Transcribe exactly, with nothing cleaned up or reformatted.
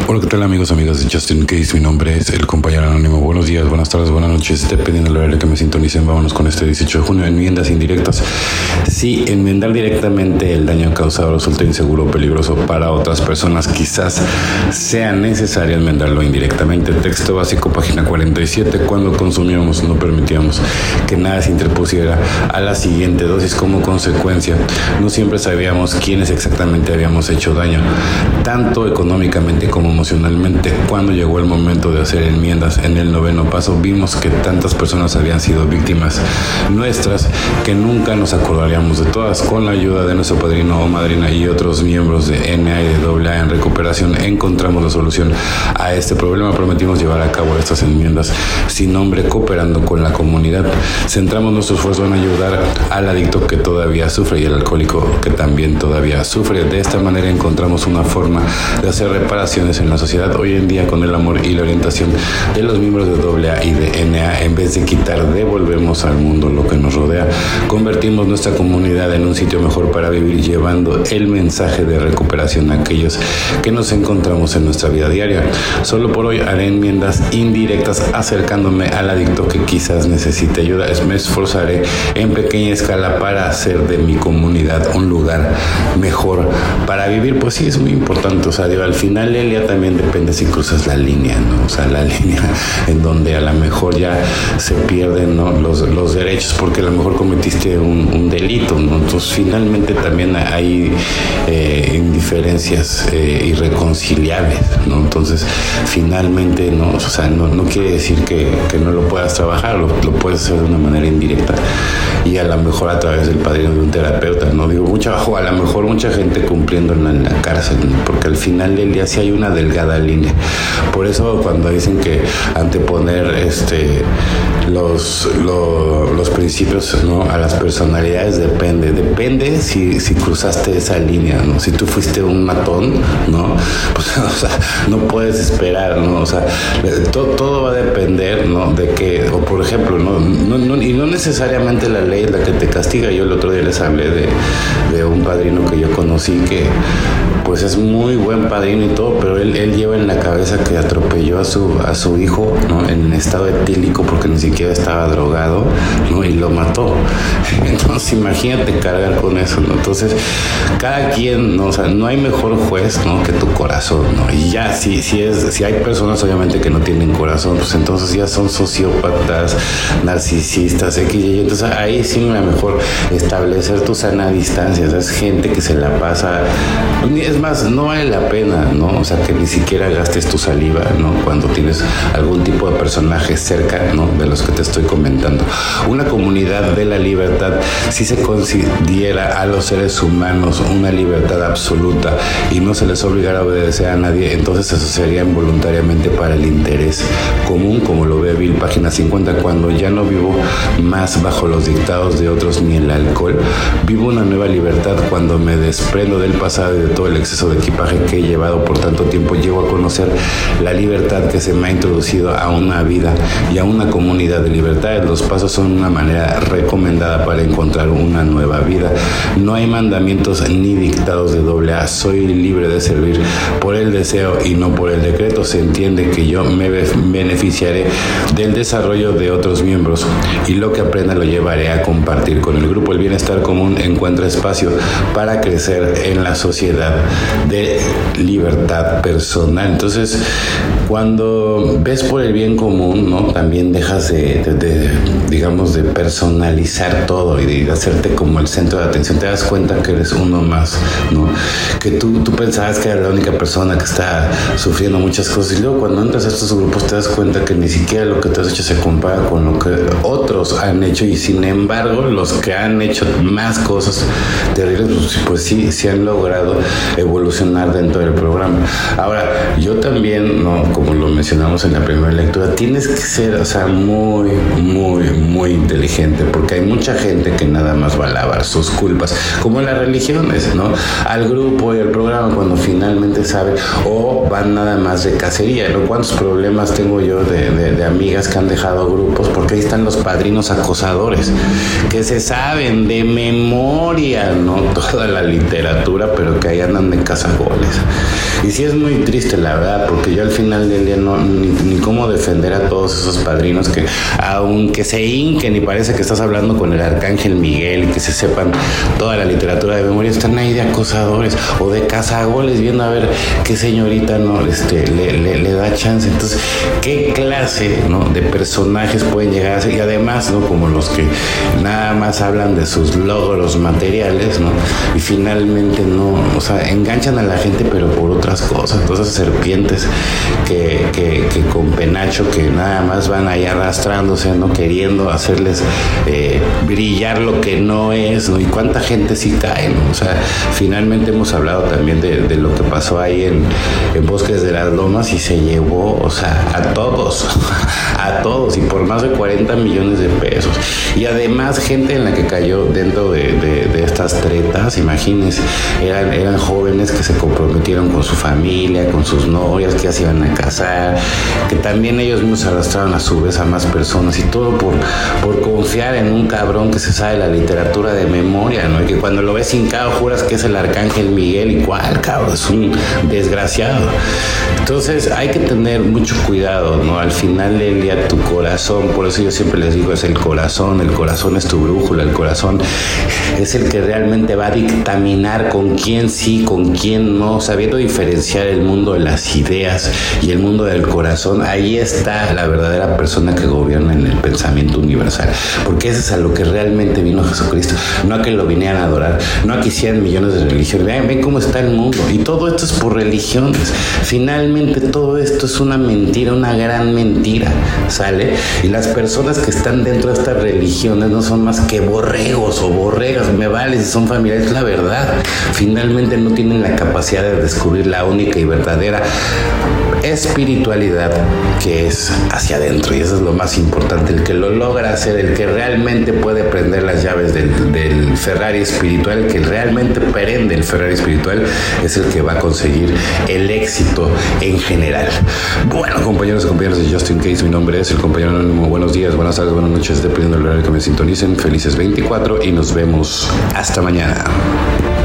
Hola, ¿qué tal amigos, amigas de Just In Case? Mi nombre es el compañero anónimo. Buenos días, buenas tardes, buenas noches, dependiendo del horario que me sintonicen. Vámonos con este dieciocho de junio, enmiendas indirectas. Sí, enmendar directamente el daño causado resulta inseguro o peligroso para otras personas. Quizás sea necesario enmendarlo indirectamente. Texto básico, página cuarenta y siete. Cuando consumíamos, no permitíamos que nada se interpusiera a la siguiente dosis. Como consecuencia, no siempre sabíamos quiénes exactamente habíamos hecho daño, tanto económicamente como emocionalmente. Cuando llegó el momento de hacer enmiendas en el noveno paso, vimos que tantas personas habían sido víctimas nuestras que nunca nos acordaríamos de todas. Con la ayuda de nuestro padrino o madrina y otros miembros de N A y de doble A en recuperación, encontramos la solución a este problema. Prometimos llevar a cabo estas enmiendas sin nombre, cooperando con la comunidad. Centramos nuestro esfuerzo en ayudar al adicto que todavía sufre y al alcohólico que también todavía sufre. De esta manera encontramos una forma de hacer reparaciones en la sociedad. Hoy en día, con el amor y la orientación de los miembros de doble A y de N A, en vez de quitar, devolvemos al mundo lo que nos rodea. Convertimos nuestra comunidad en un sitio mejor para vivir, llevando el mensaje de recuperación a aquellos que nos encontramos en nuestra vida diaria. Solo por hoy haré enmiendas indirectas, acercándome al adicto que quizás necesite ayuda. Me esforzaré en pequeña escala para hacer de mi comunidad un lugar mejor para vivir. Pues sí, es muy importante. O sea, digo, al final él ya también depende si cruzas la línea, ¿no? O sea, la línea en donde a lo mejor ya se pierden, ¿no? los, los derechos, porque a lo mejor cometiste un, un delito, ¿no? Entonces, finalmente también hay eh, indiferencias eh, irreconciliables, ¿no? Entonces, finalmente, ¿no? O sea, no, no quiere decir que, que no lo puedas trabajar, lo, lo puedes hacer de una manera indirecta y a lo mejor a través del padrino de un terapeuta, ¿no? Digo, mucha, o a lo mejor mucha gente cumpliendo en la, en la cárcel, ¿no? Porque al final del día sí hay una delgada línea. Por eso cuando dicen que anteponer este los los, los principios, ¿no? a las personalidades, depende depende si, si cruzaste esa línea, ¿no? Si tú fuiste un matón, ¿no? Pues, o sea, no puedes esperar, ¿no? O sea, todo, todo va a depender, ¿no? De que, o por ejemplo, ¿no? No, no, y no necesariamente la ley es la que te castiga. Yo el otro día les hablé de, de un padrino que yo conocí que pues es muy buen padrino y todo, pero él, él lleva en la cabeza que atropelló a su a su hijo, ¿no? En estado etílico, porque ni siquiera estaba drogado, ¿no? Y lo mató. Entonces imagínate cargar con eso, ¿no? Entonces cada quien, ¿no? O sea, no hay mejor juez, ¿no? que tu corazón, ¿no? Y ya si, si, es, si hay personas obviamente que no tienen corazón, pues entonces ya son sociópatas, narcisistas, X y Y. Entonces ahí sí a lo mejor establecer tu sana distancia. O sea, es gente que se la pasa, es más, no vale la pena, ¿no? O sea, que ni siquiera gastes tu saliva, ¿no? Cuando tienes algún tipo de personaje cerca, ¿no? De los que te estoy comentando. Una comunidad de la libertad, si se considera a los seres humanos una libertad absoluta y no se les obligara a obedecer a nadie, entonces se asociarían voluntariamente para el interés común, como lo ve Bill, página cincuenta. Cuando ya no vivo más bajo los dictados de otros ni el alcohol, vivo una nueva libertad. Cuando me desprendo del pasado y de todo el exceso de equipaje que he llevado por tanto tiempo, llego a conocer la libertad que se me ha introducido a una vida y a una comunidad de libertades. Los pasos son una manera recomendada para encontrar una nueva vida. No hay mandamientos ni dictados de doble A. Soy libre de servir por el deseo y no por el decreto. Se entiende que yo me beneficiaré del desarrollo de otros miembros y lo que aprenda lo llevaré a compartir con el grupo. El bienestar común encuentra espacio para crecer en la sociedad de libertad personal. Entonces, cuando ves por el bien común, ¿no? También dejas de, de, de digamos, de personalizar todo y de hacerte como el centro de atención. Te das cuenta que eres uno más, ¿no? Que tú, tú pensabas que era la única persona que está sufriendo muchas cosas, y luego cuando entras a estos grupos te das cuenta que ni siquiera lo que tú has hecho se compara con lo que otros han hecho, y sin embargo los que han hecho más cosas terribles, pues, pues sí, sí han logrado evolucionar dentro del programa. Ahora, yo también, ¿no? Como lo mencionamos en la primera lectura, tienes que ser, o sea, muy, muy, muy inteligente, porque hay mucha gente que nada más va a lavar sus culpas, como en las religiones, ¿no? Al grupo y al programa cuando finalmente saben, o van nada más de cacería, ¿no? ¿Cuántos problemas tengo yo de, de, de amigas que han dejado grupos? Porque ahí están los padrinos acosadores, que se saben de memoria, ¿no? Toda la literatura, pero que ahí andan están de cazagoles. Y sí es muy triste, la verdad, porque yo al final del día no, ni, ni cómo defender a todos esos padrinos que, aunque se hinquen y parece que estás hablando con el arcángel Miguel y que se sepan toda la literatura de memoria, están ahí de acosadores o de cazagoles viendo a ver qué señorita no este, le, le, le da chance. Entonces, ¿qué clase, ¿no?, de personajes pueden llegar a ser? Y además, ¿no?, como los que nada más hablan de sus logros materiales, ¿no?, y finalmente no, o sea, enganchan a la gente pero por otras cosas, todas esas serpientes que, que, que con penacho que nada más van ahí arrastrándose, ¿no?, queriendo hacerles eh, brillar lo que no es, ¿no? Y cuánta gente sí cae, ¿no? O sea, finalmente hemos hablado también de, de lo que pasó ahí en, en Bosques de las Lomas y se llevó, o sea, a todos, a todos, y por más de cuarenta millones de pesos. Y además gente en la que cayó dentro de, de, de estas tretas, imagínense, eran, eran jóvenes que se comprometieron con su familia, con sus novias, que ya se iban a casar, que también ellos mismos arrastraron a su vez a más personas, y todo por, por confiar en un cabrón que se sabe la literatura de memoria, ¿no? Y que cuando lo ves hincado juras que es el arcángel Miguel, y cuál, cabrón, es un desgraciado. Entonces hay que tener mucho cuidado, ¿no? Al final del día tu corazón, por eso yo siempre les digo, es el corazón, el corazón es tu brújula, el corazón es el que realmente va a dictaminar con quién sí, con quién no, sabiendo diferenciar el mundo de las ideas y el mundo del corazón. Ahí está la verdadera persona que gobierna en el pensamiento universal, porque eso es a lo que realmente vino Jesucristo, no a que lo vinieran a adorar, no a que hicieran millones de religiones. Vean, ven cómo está el mundo, y todo esto es por religiones. Finalmente todo esto es una mentira, una gran mentira, ¿sale? Y las personas que están dentro de estas religiones no son más que borregos o borregas, me vale si son familiares, la verdad. Finalmente no tienen la capacidad de descubrir la única y verdadera espiritualidad que es hacia adentro, y eso es lo más importante. El que lo logra hacer, el que realmente puede prender las llaves del, del Ferrari espiritual, el que realmente prende el Ferrari espiritual, es el que va a conseguir el éxito en general. Bueno, compañeros y compañeras de Just In Case, mi nombre es el compañero anónimo. Buenos días, buenas tardes, buenas noches, dependiendo del horario que me sintonicen. Felices veinticuatro y nos vemos hasta mañana.